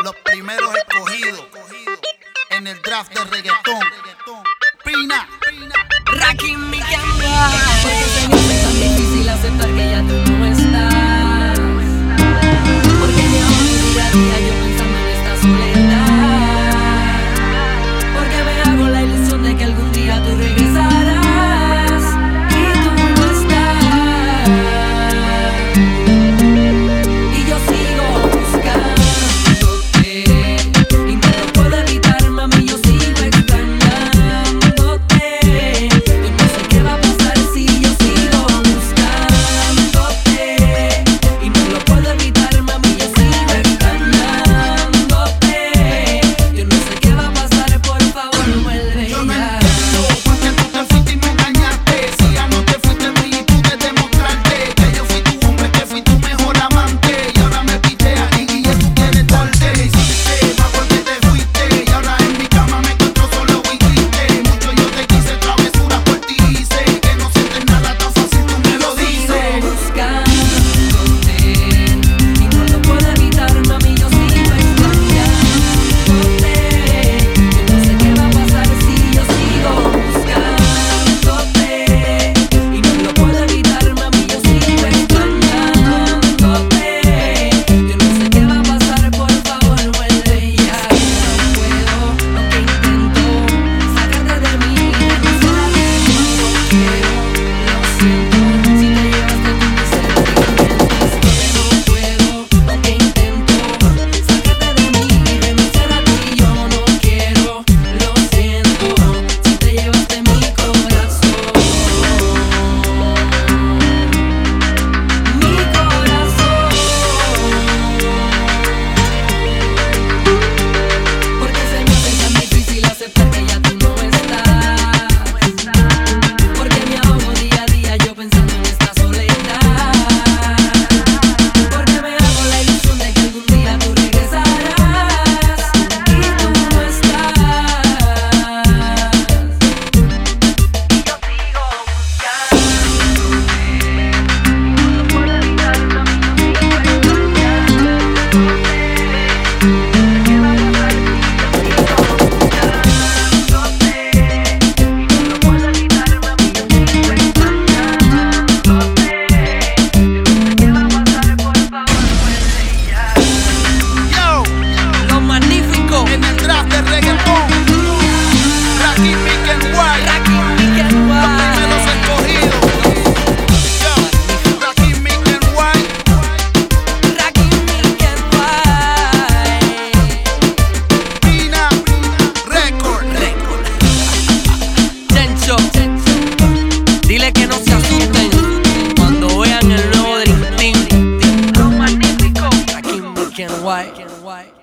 Los primeros escogidos en el draft de reggaetón. Pina, Rakim, mi camba. Porque se me hace tan difícil aceptar que ya tú no estás. Porque me hago día a día yo pensando en esta soledad. Porque me hago la ilusión de que algún día tú regresarás y tú no estás. Y yo sigo buscándote y no lo puedo evitar, mami, yo sigo extrañándote. Yo no sé qué va a pasar si yo sigo buscándote y no lo puedo evitar, mami, yo sigo extrañándote. Yo no sé qué va a pasar, por favor, vuelve yo no ya. entiendo por qué tú te fuiste y me engañaste. Si ya no te fuiste en mí y pude demostrarte que yo fui tu hombre, que fui tu mejor amante. Y ahora me piteas y ya tú quieres darte. Hiciste más porque te fuiste y ahora en mi cama me encuentro solo y triste. Mucho yo te quise, travesuras por ti hice. Que no sientes nada tan fácil, tú me lo Sigo dices. buscándote y no lo puedo evitar, mami, yo sigo extrañándote. Yo no sé qué va a pasar si yo sigo buscándote y no lo puedo evitar, mami, yo sigo extrañándote. Yo no sé qué va a pasar, por favor, vuelve ya. No puedo, aunque intento sacarte de mí, renunciar a ti, no quiero. Lo siento, si te llevaste tú mis sentimientos, no puedo, aunque intento sacarte de mí y renunciar a ti, yo no quiero. Lo siento, si te llevaste mi corazón, mi corazón. Porque se me hace tan difícil aceptar que ya tú no estás. Porque me ahogo día a día yo pensando en esta soledad. Porque me hago la ilusión de que algún día tú regresarás y tú no estás. Y yo sigo buscándote, no lo puedo evitar, mami, yo sigo extrañándote. ¿Qué va a pasar si yo sigo buscándote? Y no lo puedo evitar, mami, yo sigo extrañándote. Yo no sé qué va a pasar, por favor, vuelve ya. Yo, Lo magnífico, en el draft de reggaetón. Rakim, Mick and White. Rakim, Mick and Los primeros escogidos. Yo, Rakim, Mick and White. Rakim, Mick and Pina, Record. Chencho, dile que no se asusten cuando vean el nuevo Dream Team. Lo magnífico, Rakim, Mick and White.